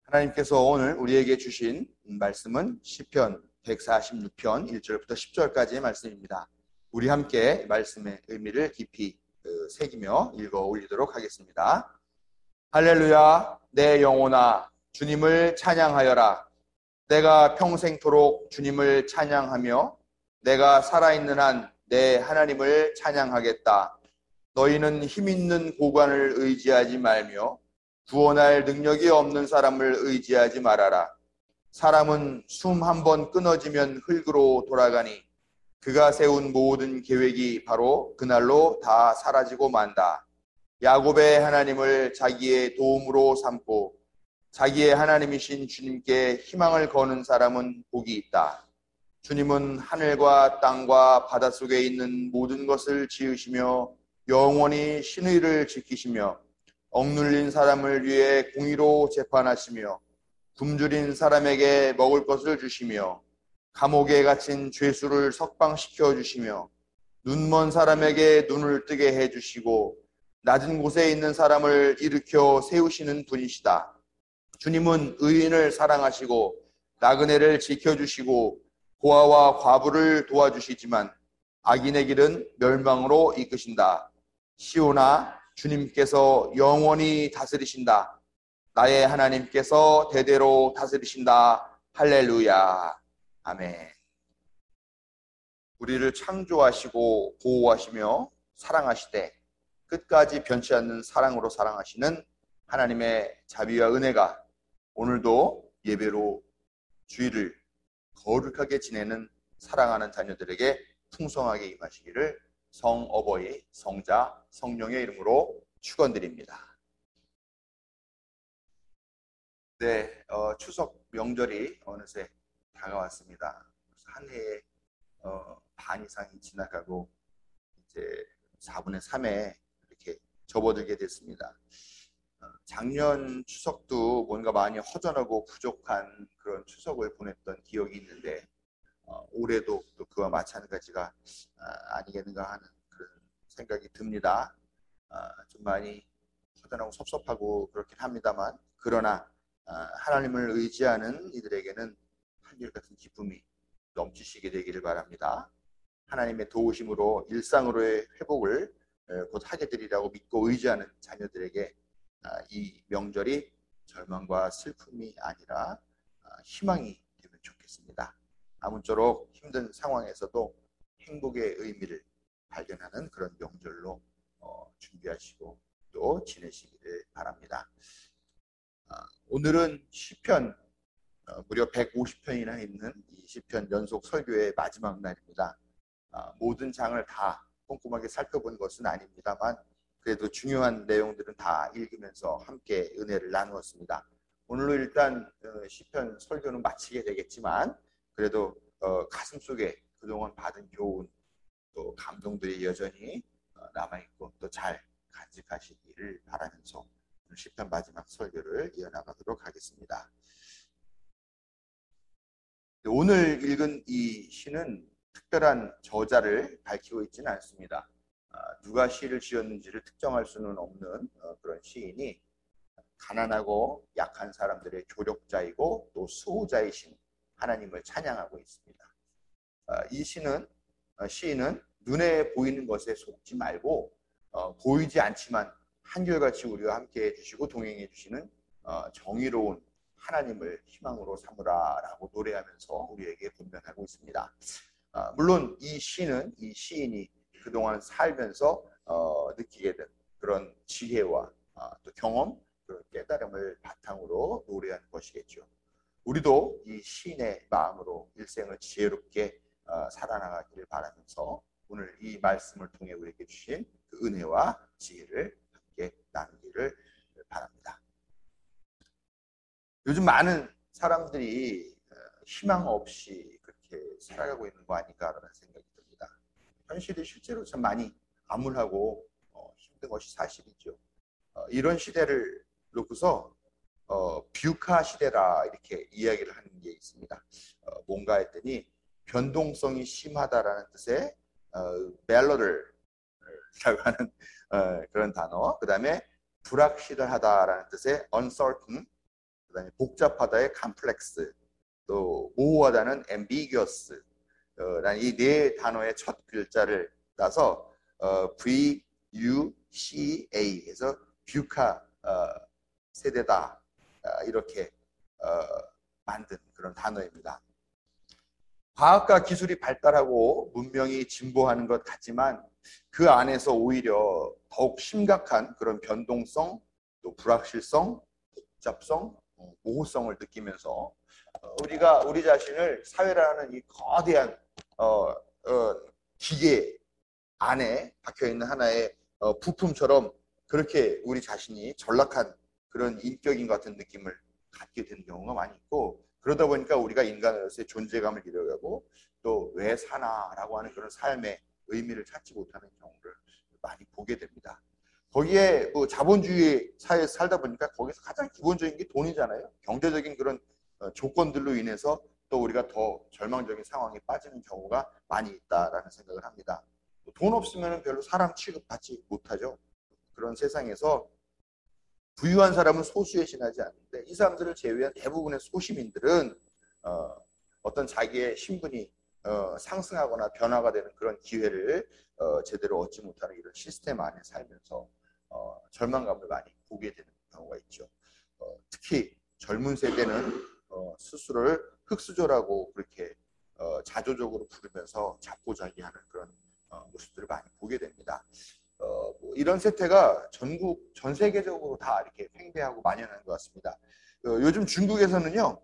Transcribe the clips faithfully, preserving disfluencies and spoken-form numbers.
하나님께서 오늘 우리에게 주신 말씀은 시편 백사십육 편 일 절부터 십 절까지의 말씀입니다. 우리 함께 말씀의 의미를 깊이 새기며 읽어 올리도록 하겠습니다. 할렐루야, 내 영혼아 주님을 찬양하여라. 내가 평생토록 주님을 찬양하며 내가 살아있는 한 내 하나님을 찬양하겠다. 너희는 힘있는 고관을 의지하지 말며 구원할 능력이 없는 사람을 의지하지 말아라. 사람은 숨 한 번 끊어지면 흙으로 돌아가니 그가 세운 모든 계획이 바로 그날로 다 사라지고 만다. 야곱의 하나님을 자기의 도움으로 삼고 자기의 하나님이신 주님께 희망을 거는 사람은 복이 있다. 주님은 하늘과 땅과 바닷속에 있는 모든 것을 지으시며 영원히 신의를 지키시며 억눌린 사람을 위해 공의로 재판하시며 굶주린 사람에게 먹을 것을 주시며 감옥에 갇힌 죄수를 석방시켜 주시며 눈먼 사람에게 눈을 뜨게 해주시고 낮은 곳에 있는 사람을 일으켜 세우시는 분이시다. 주님은 의인을 사랑하시고 나그네를 지켜주시고 고아와 과부를 도와주시지만 악인의 길은 멸망으로 이끄신다. 시온아, 주님께서 영원히 다스리신다. 나의 하나님께서 대대로 다스리신다. 할렐루야. 아멘. 우리를 창조하시고 보호하시며 사랑하시되 끝까지 변치 않는 사랑으로 사랑하시는 하나님의 자비와 은혜가 오늘도 예배로 주일을 거룩하게 지내는 사랑하는 자녀들에게 풍성하게 임하시기를 성어버이, 성자, 성령의 이름으로 축원드립니다. 네, 어, 추석 명절이 어느새 다가왔습니다. 한 해의 어, 반 이상이 지나가고 이제 사분의 삼에 이렇게 접어들게 됐습니다. 어, 작년 추석도 뭔가 많이 허전하고 부족한 그런 추석을 보냈던 기억이 있는데 어, 올해도 또 그와 마찬가지가 아, 아니겠는가 하는 그런 생각이 듭니다. 아, 좀 많이 허전하고 섭섭하고 그렇긴 합니다만 그러나 아, 하나님을 의지하는 이들에게는 한결같은 기쁨이 넘치시게 되기를 바랍니다. 하나님의 도우심으로 일상으로의 회복을 곧 하게 되리라고 믿고 의지하는 자녀들에게 아, 이 명절이 절망과 슬픔이 아니라 아, 희망이 되면 좋겠습니다. 아무쪼록 힘든 상황에서도 행복의 의미를 발견하는 그런 명절로 어, 준비하시고 또 지내시기를 바랍니다. 아, 오늘은 시편 어, 무려 백오십 편이나 있는 이 시편 연속 설교의 마지막 날입니다. 아, 모든 장을 다 꼼꼼하게 살펴본 것은 아닙니다만 그래도 중요한 내용들은 다 읽으면서 함께 은혜를 나누었습니다. 오늘로 일단 어, 시편 설교는 마치게 되겠지만 그래도 어, 가슴속에 그동안 받은 교훈 또 감동들이 여전히 어, 남아있고 또 잘 간직하시기를 바라면서 오늘 시편 마지막 설교를 이어나가도록 하겠습니다. 오늘 읽은 이 시는 특별한 저자를 밝히고 있지는 않습니다. 아, 누가 시를 지었는지를 특정할 수는 없는 어, 그런 시인이 가난하고 약한 사람들의 조력자이고 또 수호자이신 하나님을 찬양하고 있습니다. 아, 이 시는 어, 시인은 눈에 보이는 것에 속지 말고 어, 보이지 않지만 한결같이 우리와 함께 해주시고 동행해 주시는 어, 정의로운 하나님을 희망으로 삼으라 라고 노래하면서 우리에게 권면하고 있습니다. 아, 물론 이 시는 이 시인이 그동안 살면서 어, 느끼게 된 그런 지혜와 어, 또 경험, 그런 깨달음을 바탕으로 노래한 것이겠죠. 우리도 이 시인의 마음으로 일생을 지혜롭게 어, 살아나가기를 바라면서 오늘 이 말씀을 통해 우리에게 주신 그 은혜와 지혜를 함께 나누기를 바랍니다. 요즘 많은 사람들이 희망 없이 그렇게 살아가고 있는 거 아닌가라는 생각이 듭니다. 현실이 실제로 참 많이 암울하고 어, 힘든 것이 사실이죠. 어, 이런 시대를 놓고서 어, 뷰카 시대라 이렇게 이야기를 하는 게 있습니다. 어, 뭔가 했더니 변동성이 심하다라는 뜻의 어, 밸러를라고 하는 어, 그런 단어, 그 다음에 불확실하다라는 뜻의 uncertain, 그다음에 복잡하다의 컴플렉스, 또 모호하다는 ambiguous, 이 네 단어의 첫 글자를 따서 어, V U C A 해서 뷰카 어, 세대다, 어, 이렇게 어, 만든 그런 단어입니다. 과학과 기술이 발달하고 문명이 진보하는 것 같지만 그 안에서 오히려 더욱 심각한 그런 변동성, 또 불확실성, 복잡성, 모호성을 느끼면서 우리가 우리 자신을 사회라는 이 거대한 어, 어, 기계 안에 박혀있는 하나의 어, 부품처럼 그렇게 우리 자신이 전락한 그런 인격인 것 같은 느낌을 갖게 되는 경우가 많이 있고, 그러다 보니까 우리가 인간으로서의 존재감을 잃어가고 또 왜 사나라고 하는 그런 삶의 의미를 찾지 못하는 경우를 많이 보게 됩니다. 거기에 뭐 자본주의 사회에서 살다 보니까 거기서 가장 기본적인 게 돈이잖아요. 경제적인 그런 조건들로 인해서 또 우리가 더 절망적인 상황에 빠지는 경우가 많이 있다라는 생각을 합니다. 돈 없으면 별로 사람 취급받지 못하죠. 그런 세상에서 부유한 사람은 소수에 지나지 않는데 이 사람들을 제외한 대부분의 소시민들은 어, 어떤 자기의 신분이 어, 상승하거나 변화가 되는 그런 기회를 어, 제대로 얻지 못하는 이런 시스템 안에 살면서 어, 절망감을 많이 보게 되는 경우가 있죠. 어, 특히 젊은 세대는 어, 스스로를 흙수저라고 그렇게 어, 자조적으로 부르면서 자포자기하는 그런 어, 모습들을 많이 보게 됩니다. 어, 뭐 이런 세태가 전국, 전 세계적으로 다 이렇게 팽배하고 만연한 것 같습니다. 어, 요즘 중국에서는요,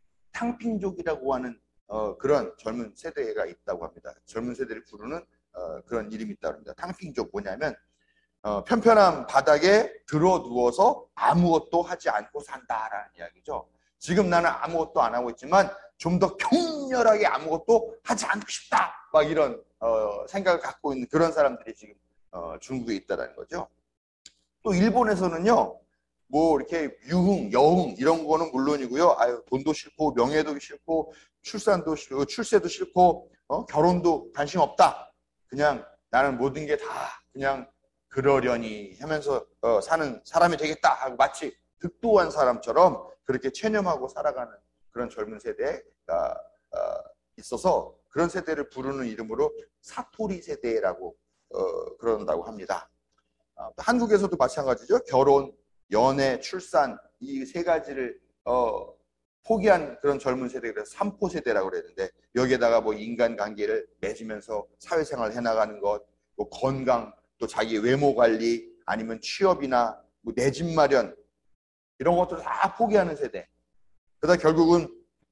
탕핑족이라고 하는 어, 그런 젊은 세대가 있다고 합니다. 젊은 세대를 부르는 어, 그런 이름이 있다고 합니다. 탕핑족 뭐냐면 어, 편편한 바닥에 들어 누워서 아무것도 하지 않고 산다라는 이야기죠. 지금 나는 아무것도 안 하고 있지만 좀 더 격렬하게 아무것도 하지 않고 싶다, 막 이런 어, 생각을 갖고 있는 그런 사람들이 지금 어, 중국에 있다는 거죠. 또 일본에서는요, 뭐 이렇게 유흥, 여흥 이런 거는 물론이고요. 아유, 돈도 싫고 명예도 싫고 출산도 싫고 출세도 싫고 어? 결혼도 관심 없다. 그냥 나는 모든 게 다 그냥 그러려니 하면서 어, 사는 사람이 되겠다 하고 마치 득도한 사람처럼 그렇게 체념하고 살아가는 그런 젊은 세대가 어, 있어서 그런 세대를 부르는 이름으로 사토리 세대라고 어, 그런다고 합니다. 어, 한국에서도 마찬가지죠. 결혼, 연애, 출산 이 세 가지를 어, 포기한 그런 젊은 세대, 그래서 삼포 세대라고 그랬는데 여기에다가 뭐 인간관계를 맺으면서 사회생활 해나가는 것, 뭐 건강, 또 자기 외모 관리, 아니면 취업이나 뭐 내 집 마련 이런 것들을 다 포기하는 세대. 그러다 결국은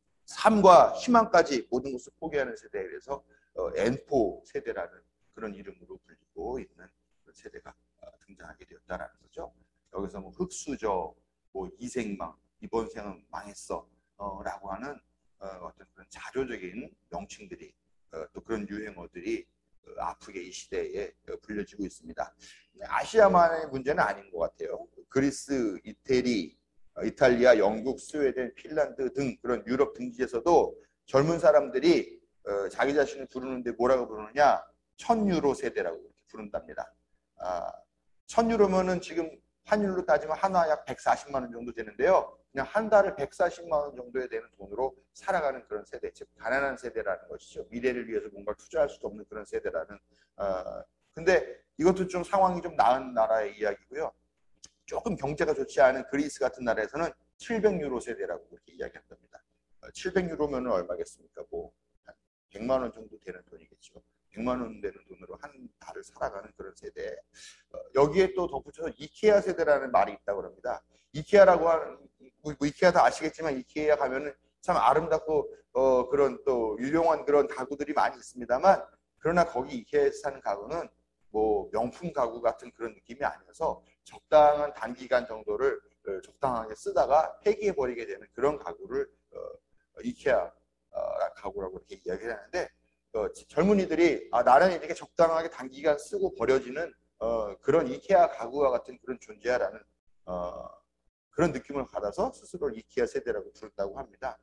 삶과 희망까지 모든 것을 포기하는 세대에 대해서 어, 엔포 세대라는 그런 이름으로 불리고 있는 세대가 등장하게 되었다라는 거죠. 여기서 뭐 흙수저, 뭐 이생망, 이번 생은 망했어 어, 라고 하는 어, 어떤 그런 자조적인 명칭들이 어, 또 그런 유행어들이 어, 아프게 이 시대에 어, 불려지고 있습니다. 아시아만의 문제는 아닌 것 같아요. 그리스, 이태리, 어, 이탈리아, 영국, 스웨덴, 핀란드 등 그런 유럽 등지에서도 젊은 사람들이 어, 자기 자신을 부르는데 뭐라고 부르느냐, 천 유로 세대라고 부른답니다. 아, 천 유로면은 지금 환율로 따지면 한화 약 백사십만 원 정도 되는데요. 그냥 한 달에 백사십만 원 정도에 되는 돈으로 살아가는 그런 세대, 즉 가난한 세대라는 것이죠. 미래를 위해서 뭔가 투자할 수도 없는 그런 세대라는. 어, 근데 이것도 좀 상황이 좀 나은 나라의 이야기고요. 조금 경제가 좋지 않은 그리스 같은 나라에서는 칠백 유로 세대라고 그렇게 이야기한답니다. 어, 칠백 유로면 얼마겠습니까? 뭐 한 백만 원 정도 되는 돈이겠죠. 백만 원 되는 돈으로 한 달을 살아가는 그런 세대. 어, 여기에 또 덧붙여서 이케아 세대라는 말이 있다고 합니다. 이케아라고 하는, 뭐, 이케아 다 아시겠지만 이케아 가면은 참 아름답고 어, 그런 또 유용한 그런 가구들이 많이 있습니다만, 그러나 거기 이케아에서 사는 가구는 뭐 명품 가구 같은 그런 느낌이 아니어서 적당한 단기간 정도를 어, 적당하게 쓰다가 폐기해 버리게 되는 그런 가구를 어, 이케아 어, 가구라고 이렇게 이야기를 하는데, 어, 젊은이들이 아, 나는 이렇게 적당하게 단기간 쓰고 버려지는 어, 그런 이케아 가구와 같은 그런 존재야라는 어, 그런 느낌을 받아서 스스로를 이케아 세대라고 부른다고 합니다.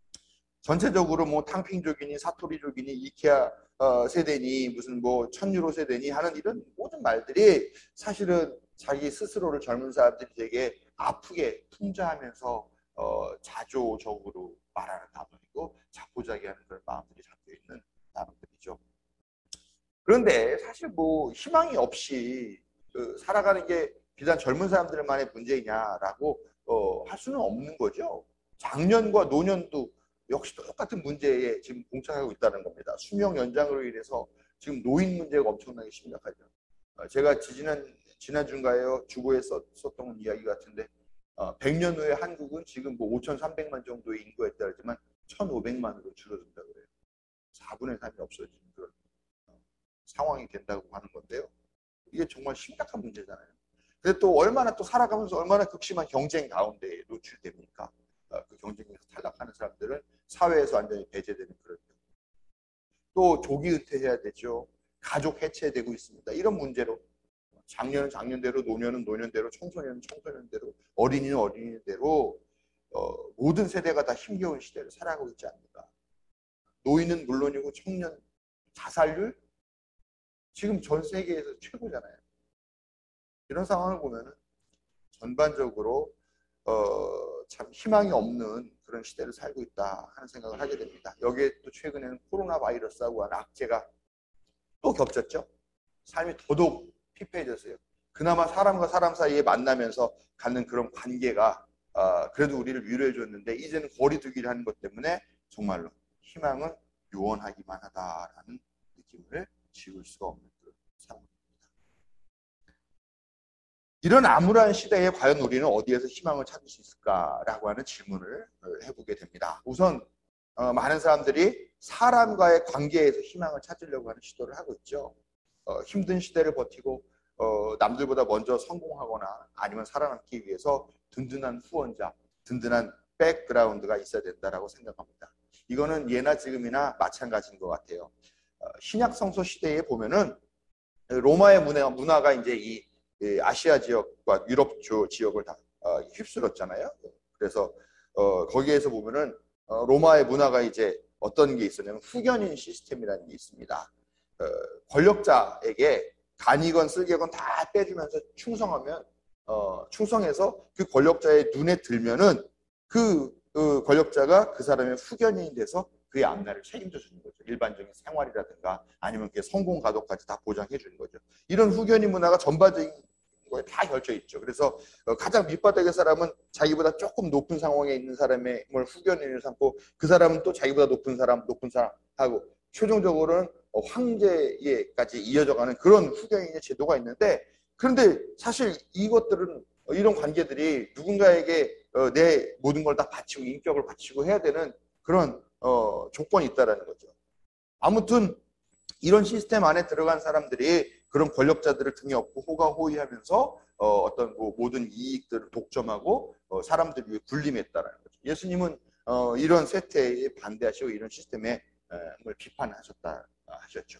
전체적으로 뭐 탕핑족이니 사토리족이니 이케아 어, 세대니 무슨 뭐 천유로 세대니 하는 이런 모든 말들이 사실은 자기 스스로를 젊은 사람들이 되게 아프게 풍자하면서 어, 자조적으로 말하는 단어이고 자포자기하는 그런 마음들이 담겨 있는 단어들이죠. 그런데 사실 뭐 희망이 없이 그 살아가는 게 비단 젊은 사람들만의 문제냐라고 어, 할 수는 없는 거죠. 장년과 노년도 역시 똑같은 문제에 지금 봉착하고 있다는 겁니다. 수명 연장으로 인해서 지금 노인 문제가 엄청나게 심각하죠. 어, 제가 지난 지난주인가에 주보에 썼, 썼던 이야기 같은데 어, 백 년 후에 한국은 지금 뭐 오천삼백만 정도의 인구가 있다 그러지만 천오백만으로 줄어든다고 그래요. 사분의 삼이 없어지는 그런 어, 상황이 된다고 하는 건데요. 이게 정말 심각한 문제잖아요. 근데 또 얼마나 또 살아가면서 얼마나 극심한 경쟁 가운데 노출됩니까? 어, 그 경쟁에서 탈락하는 사람들은 사회에서 완전히 배제되는 그런 경우. 또 조기 은퇴해야 되죠. 가족 해체되고 있습니다. 이런 문제로 작년은 작년대로, 노년은 노년대로, 청소년은 청소년대로, 어린이는 어린이대로 어, 모든 세대가 다 힘겨운 시대를 살아가고 있지 않습니까? 노인은 물론이고 청년 자살률 지금 전 세계에서 최고잖아요. 이런 상황을 보면은 전반적으로 어, 참 희망이 없는 그런 시대를 살고 있다 하는 생각을 하게 됩니다. 여기에 또 최근에는 코로나 바이러스하고 하는 악재가 또 겹쳤죠. 삶이 더더욱 피폐해졌어요. 그나마 사람과 사람 사이에 만나면서 갖는 그런 관계가 어, 그래도 우리를 위로해 줬는데 이제는 거리두기를 하는 것 때문에 정말로 희망은 요원하기만 하다라는 느낌을 지울 수가 없는 그런 상황입니다. 이런 암울한 시대에 과연 우리는 어디에서 희망을 찾을 수 있을까라고 하는 질문을 해보게 됩니다. 우선 어, 많은 사람들이 사람과의 관계에서 희망을 찾으려고 하는 시도를 하고 있죠. 어, 힘든 시대를 버티고 어, 남들보다 먼저 성공하거나 아니면 살아남기 위해서 든든한 후원자, 든든한 백그라운드가 있어야 된다라고 생각합니다. 이거는 예나 지금이나 마찬가지인 것 같아요. 어, 신약 성서 시대에 보면은 로마의 문화, 문화가 이제 이 아시아 지역과 유럽 지역을 다 어, 휩쓸었잖아요. 그래서 어, 거기에서 보면은 어, 로마의 문화가 이제 어떤 게 있었냐면 후견인 시스템이라는 게 있습니다. 어, 권력자에게 간이건 쓸개건 다 빼주면서 충성하면 어, 충성해서 그 권력자의 눈에 들면은 그, 그 권력자가 그 사람의 후견인이 돼서 그의 앞날을 책임져 주는 거죠. 일반적인 생활이라든가 아니면 그 성공 가도까지 다 보장해 주는 거죠. 이런 후견인 문화가 전반적인 거에 다 결져 있죠. 그래서 가장 밑바닥의 사람은 자기보다 조금 높은 상황에 있는 사람의 뭘 후견인을 삼고 그 사람은 또 자기보다 높은 사람, 높은 사람하고 최종적으로는 황제에까지 이어져가는 그런 후견인의 제도가 있는데 그런데 사실 이것들은 이런 관계들이 누군가에게 내 모든 걸 다 바치고 인격을 바치고 해야 되는 그런 어, 조건이 있다라는 거죠. 아무튼 이런 시스템 안에 들어간 사람들이 그런 권력자들을 등에 업고 호가호위하면서 어, 어떤 뭐 모든 이익들을 독점하고 어, 사람들 위해 군림했다라는 거죠. 예수님은 어, 이런 세태에 반대하시고 이런 시스템에 을 비판하셨다 하셨죠.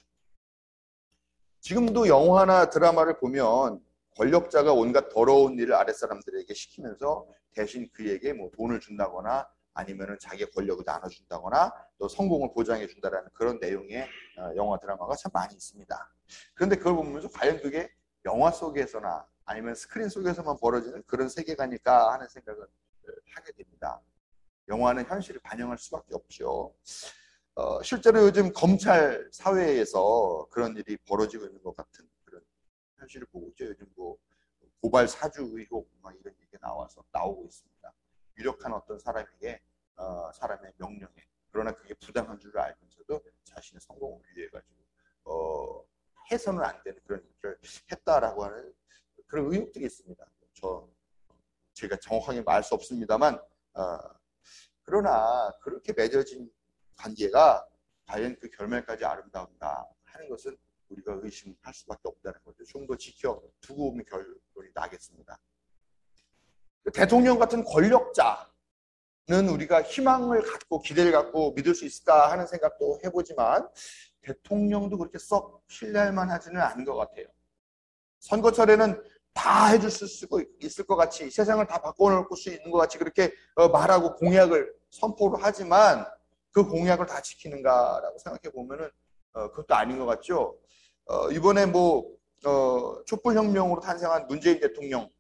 지금도 영화나 드라마를 보면 권력자가 온갖 더러운 일을 아랫사람들에게 시키면서 대신 그에게 뭐 돈을 준다거나 아니면은 자기의 권력을 나눠준다거나 또 성공을 보장해 준다라는 그런 내용의 영화 드라마가 참 많이 있습니다. 그런데 그걸 보면서 과연 그게 영화 속에서나 아니면 스크린 속에서만 벌어지는 그런 세계관일까 하는 생각을 하게 됩니다. 영화는 현실을 반영할 수밖에 없죠. 어, 실제로 요즘 검찰 사회에서 그런 일이 벌어지고 있는 것 같은 그런 현실을 보고 있죠. 요즘 뭐 고발 사주 의혹 막 이런 얘기가 나와서 나오고 있습니다. 유력한 어떤 사람에게 어, 사람의 명령에 그러나 그게 부당한 줄 알면서도 자신의 성공을 위해 가지고 어, 해서는 안 되는 그런 일을 했다라고 하는 그런 의혹들이 있습니다. 저 제가 정확하게 말 수 없습니다만 어, 그러나 그렇게 맺어진 관계가 과연 그 결말까지 아름다운가 하는 것은 우리가 의심할 수밖에 없다는 거죠. 좀 더 지켜두고 오면 결론이 나겠습니다. 대통령 같은 권력자는 우리가 희망을 갖고 기대를 갖고 믿을 수 있을까 하는 생각도 해보지만 대통령도 그렇게 썩 신뢰할 만하지는 않은 것 같아요. 선거철에는 다 해줄 수 있을 것 같이 세상을 다 바꿔놓을 수 있는 것 같이 그렇게 말하고 공약을 선포를 하지만 그 공약을 다 지키는가라고 생각해 보면은 어, 그것도 아닌 것 같죠. 어, 이번에 뭐 어, 촛불혁명으로 탄생한 문재인 대통령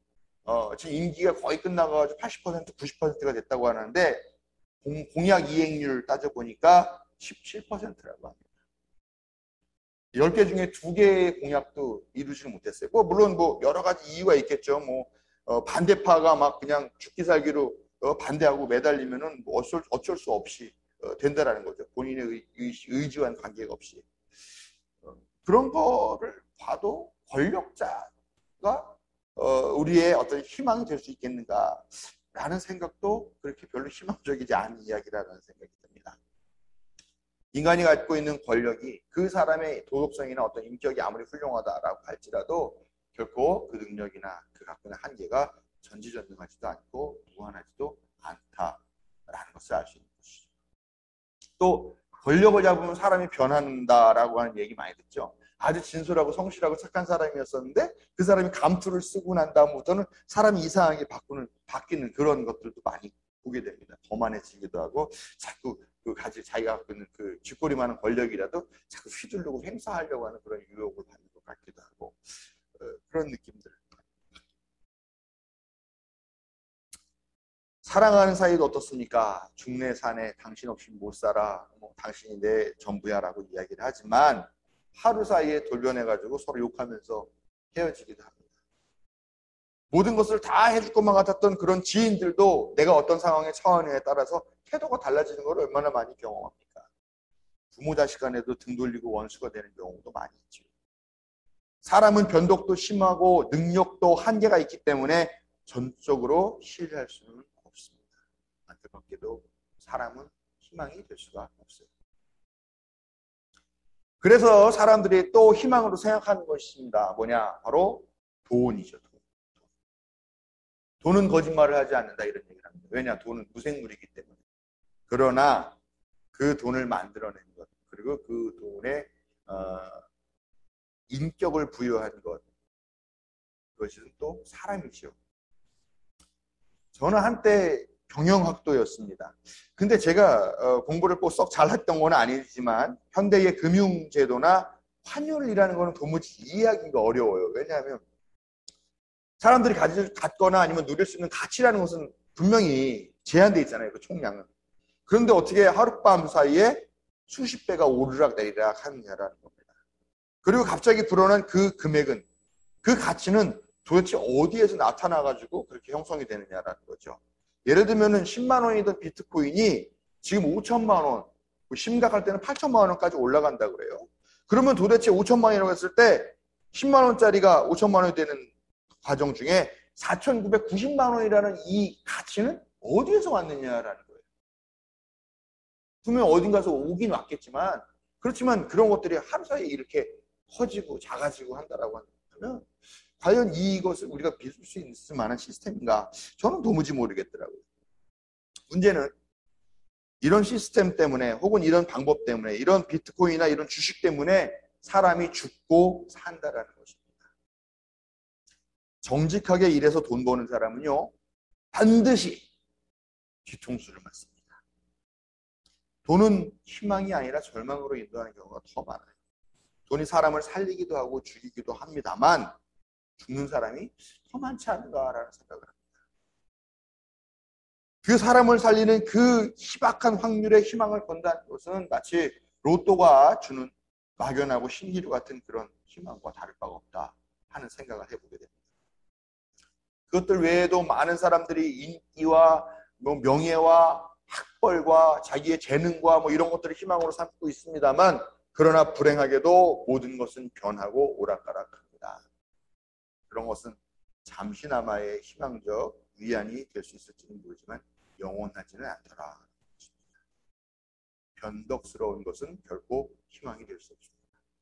어, 지금 임기가 거의 끝나가지고 팔십 퍼센트, 구십 퍼센트가 됐다고 하는데 공, 공약 이행률 따져보니까 십칠 퍼센트라고 합니다. 열 개 중에 두 개의 공약도 이루지를 못했어요. 뭐 물론 뭐 여러 가지 이유가 있겠죠. 뭐 어, 반대파가 막 그냥 죽기 살기로 어, 반대하고 매달리면은 뭐 어쩔, 어쩔 수 없이 어, 된다라는 거죠. 본인의 의, 의, 의지와는 관계가 없이. 어, 그런 거를 봐도 권력자가 어, 우리의 어떤 희망이 될 수 있겠는가라는 생각도 그렇게 별로 희망적이지 않은 이야기라는 생각이 듭니다. 인간이 갖고 있는 권력이 그 사람의 도덕성이나 어떤 인격이 아무리 훌륭하다라고 할지라도 결코 그 능력이나 그 갖고 있는 한계가 전지전능하지도 않고 무한하지도 않다라는 것을 알 수 있는 것이죠. 또 권력을 잡으면 사람이 변한다라고 하는 얘기 많이 듣죠. 아주 진솔하고 성실하고 착한 사람이었었는데 그 사람이 감투를 쓰고 난 다음부터는 사람이 이상하게 바꾸는, 바뀌는 그런 것들도 많이 보게 됩니다. 거만해지기도 하고 자꾸 그 가지 자기가 갖고 있는 그 쥐꼬리만한 권력이라도 자꾸 휘두르고 행사하려고 하는 그런 유혹을 받는 것 같기도 하고 어, 그런 느낌들. 사랑하는 사이도 어떻습니까? 중내 산에 당신 없이 못 살아. 뭐 당신이 내 전부야라고 이야기를 하지만 하루 사이에 돌변해가지고 서로 욕하면서 헤어지기도 합니다. 모든 것을 다 해줄 것만 같았던 그런 지인들도 내가 어떤 상황에 처하느냐에 따라서 태도가 달라지는 걸 얼마나 많이 경험합니까? 부모 자식 간에도 등 돌리고 원수가 되는 경우도 많이 있죠. 사람은 변덕도 심하고 능력도 한계가 있기 때문에 전적으로 신뢰할 수는 없습니다. 안타깝게도 사람은 희망이 될 수가 없어요. 그래서 사람들이 또 희망으로 생각하는 것이 있습니다. 뭐냐? 바로 돈이죠. 돈. 돈은 거짓말을 하지 않는다 이런 얘기를 합니다. 왜냐? 돈은 무생물이기 때문에. 그러나 그 돈을 만들어낸 것 그리고 그 돈에 어, 인격을 부여한 것 그것은 또 사람이죠. 저는 한때 경영학도였습니다. 근데 제가 어, 공부를 꼭 썩 잘했던 건 아니지만 현대의 금융제도나 환율이라는 거는 도무지 이해하기가 어려워요. 왜냐하면 사람들이 가지, 갖거나 아니면 누릴 수 있는 가치라는 것은 분명히 제한되어 있잖아요. 그 총량은. 그런데 어떻게 하룻밤 사이에 수십 배가 오르락 내리락 하느냐라는 겁니다. 그리고 갑자기 불어난 그 금액은 그 가치는 도대체 어디에서 나타나가지고 그렇게 형성이 되느냐라는 거죠. 예를 들면은 십만 원이던 비트코인이 지금 오천만 원, 심각할 때는 팔천만 원까지 올라간다 그래요. 그러면 도대체 오천만 원이라고 했을 때 십만 원짜리가 오천만 원이 되는 과정 중에 사천구백구십만 원이라는 이 가치는 어디에서 왔느냐라는 거예요. 분명 어딘가서 오긴 왔겠지만 그렇지만 그런 것들이 하루 사이에 이렇게 커지고 작아지고 한다라고 하면 과연 이것을 우리가 믿을 수 있을 만한 시스템인가? 저는 도무지 모르겠더라고요. 문제는 이런 시스템 때문에 혹은 이런 방법 때문에 이런 비트코인이나 이런 주식 때문에 사람이 죽고 산다라는 것입니다. 정직하게 일해서 돈 버는 사람은요 반드시 뒤통수를 맞습니다. 돈은 희망이 아니라 절망으로 인도하는 경우가 더 많아요. 돈이 사람을 살리기도 하고 죽이기도 합니다만 죽는 사람이 더 많지 않은가라는 생각을 합니다. 그 사람을 살리는 그 희박한 확률의 희망을 건다는 것은 마치 로또가 주는 막연하고 신기루 같은 그런 희망과 다를 바가 없다 하는 생각을 해보게 됩니다. 그것들 외에도 많은 사람들이 인기와 뭐 명예와 학벌과 자기의 재능과 뭐 이런 것들을 희망으로 삼고 있습니다만 그러나 불행하게도 모든 것은 변하고 오락가락합니다. 그런 것은 잠시나마의 희망적 위안이 될 수 있을지는 모르지만 영원하지는 않더라. 변덕스러운 것은 결코 희망이 될 수 없습니다.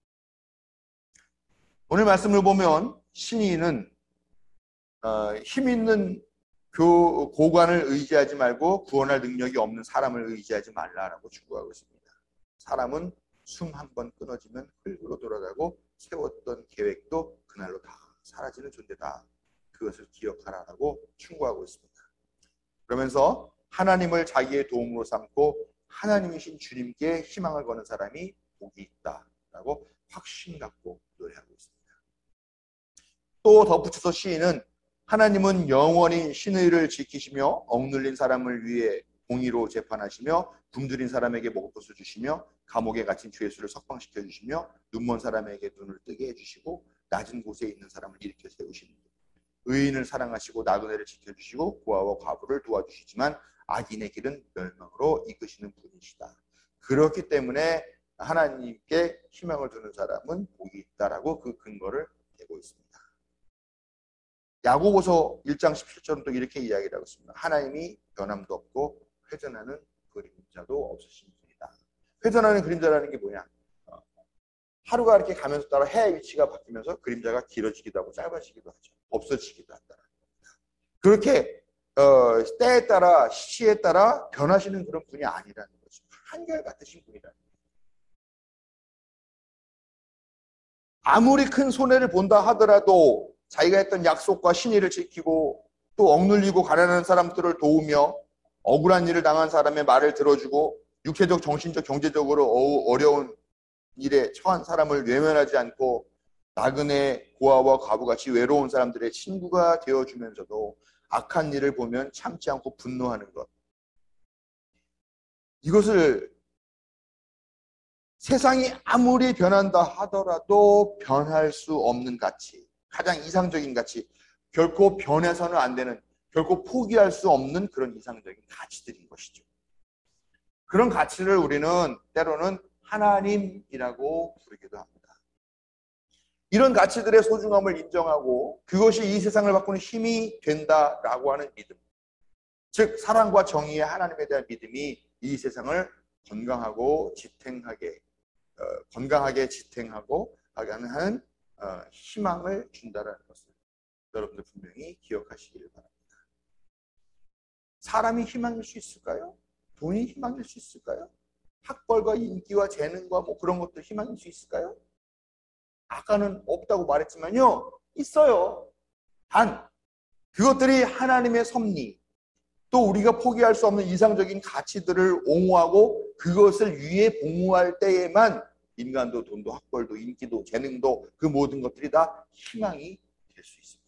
오늘 말씀을 보면 신이는 어, 힘 있는 교, 고관을 의지하지 말고 구원할 능력이 없는 사람을 의지하지 말라라고 충고하고 있습니다. 사람은 숨 한 번 끊어지면 흙으로 돌아가고 세웠던 계획도 그날로 다 사라지는 존재다. 그것을 기억하라라고 충고하고 있습니다. 그러면서 하나님을 자기의 도움으로 삼고 하나님이신 주님께 희망을 거는 사람이 복이 있다라고 확신 갖고 노래하고 있습니다. 또 덧붙여서 시인은 하나님은 영원히 신의를 지키시며 억눌린 사람을 위해 공의로 재판하시며 굶주린 사람에게 먹을 것을 주시며 감옥에 갇힌 주 예수를 석방시켜 주시며 눈먼 사람에게 눈을 뜨게 해주시고 낮은 곳에 있는 사람을 일으켜 세우시는 분. 의인을 사랑하시고 나그네를 지켜주시고 고아와 과부를 도와주시지만 악인의 길은 멸망으로 이끄시는 분이시다. 그렇기 때문에 하나님께 희망을 두는 사람은 복이 있다라고 그 근거를 대고 있습니다. 야고보서 일 장 십칠 절은 또 이렇게 이야기를 하고 있습니다. 하나님이 변함도 없고 회전하는 그림자도 없으신 분이다. 회전하는 그림자라는 게 뭐냐? 하루가 이렇게 가면서 따라 해의 위치가 바뀌면서 그림자가 길어지기도 하고 짧아지기도 하죠. 없어지기도 한다. 그렇게 어, 때에 따라 시에 따라 변하시는 그런 분이 아니라는 거죠. 한결같으신 분이라는 거죠. 아무리 큰 손해를 본다 하더라도 자기가 했던 약속과 신의를 지키고 또 억눌리고 가난한 사람들을 도우며 억울한 일을 당한 사람의 말을 들어주고 육체적, 정신적, 경제적으로 어려운 일에 처한 사람을 외면하지 않고 나그네, 고아와 과부같이 외로운 사람들의 친구가 되어주면서도 악한 일을 보면 참지 않고 분노하는 것. 이것을 세상이 아무리 변한다 하더라도 변할 수 없는 가치, 가장 이상적인 가치, 결코 변해서는 안 되는, 결코 포기할 수 없는 그런 이상적인 가치들인 것이죠. 그런 가치를 우리는 때로는 하나님이라고 부르기도 합니다. 이런 가치들의 소중함을 인정하고 그것이 이 세상을 바꾸는 힘이 된다라고 하는 믿음, 즉 사랑과 정의의 하나님에 대한 믿음이 이 세상을 건강하고 지탱하게 어, 건강하게 지탱하고 하게 하는 어, 희망을 준다라는 것을 여러분들 분명히 기억하시길 바랍니다. 사람이 희망일 수 있을까요? 돈이 희망일 수 있을까요? 학벌과 인기와 재능과 뭐 그런 것도 희망일 수 있을까요? 아까는 없다고 말했지만요, 있어요. 단 그것들이 하나님의 섭리, 또 우리가 포기할 수 없는 이상적인 가치들을 옹호하고 그것을 위해 봉우할 때에만 인간도 돈도 학벌도 인기도 재능도 그 모든 것들이 다 희망이 될 수 있습니다.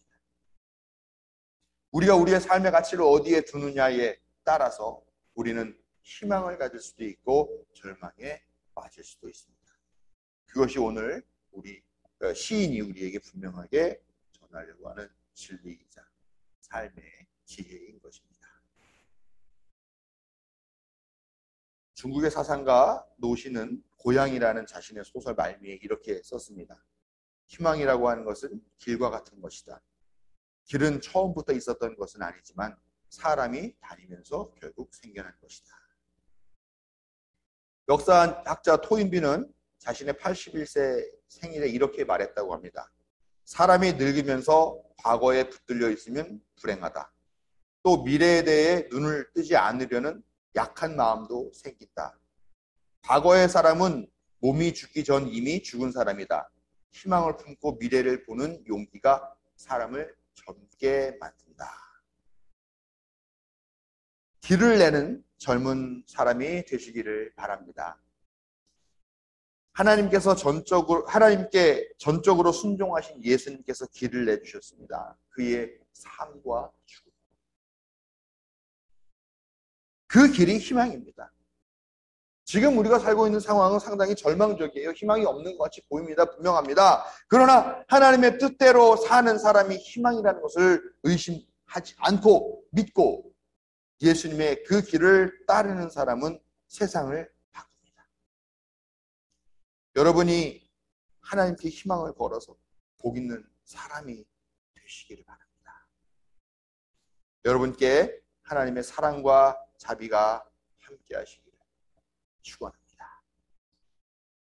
우리가 우리의 삶의 가치를 어디에 두느냐에 따라서 우리는 희망을 가질 수도 있고 절망에 빠질 수도 있습니다. 그것이 오늘 우리 시인이 우리에게 분명하게 전하려고 하는 진리이자 삶의 지혜인 것입니다. 중국의 사상가 노시는 고향이라는 자신의 소설 말미에 이렇게 썼습니다. 희망이라고 하는 것은 길과 같은 것이다. 길은 처음부터 있었던 것은 아니지만 사람이 다니면서 결국 생겨난 것이다. 역사학자 토인비는 자신의 팔십일 세 생일에 이렇게 말했다고 합니다. 사람이 늙으면서 과거에 붙들려 있으면 불행하다. 또 미래에 대해 눈을 뜨지 않으려는 약한 마음도 생긴다. 과거의 사람은 몸이 죽기 전 이미 죽은 사람이다. 희망을 품고 미래를 보는 용기가 사람을 젊게 만든다. 길을 내는 젊은 사람이 되시기를 바랍니다. 하나님께서 전적으로, 하나님께 전적으로 순종하신 예수님께서 길을 내주셨습니다. 그의 삶과 죽음. 그 길이 희망입니다. 지금 우리가 살고 있는 상황은 상당히 절망적이에요. 희망이 없는 것 같이 보입니다. 분명합니다. 그러나 하나님의 뜻대로 사는 사람이 희망이라는 것을 의심하지 않고 믿고 예수님의 그 길을 따르는 사람은 세상을 바꿉니다. 여러분이 하나님께 희망을 걸어서 복 있는 사람이 되시기를 바랍니다. 여러분께 하나님의 사랑과 자비가 함께 하시기를 축원합니다.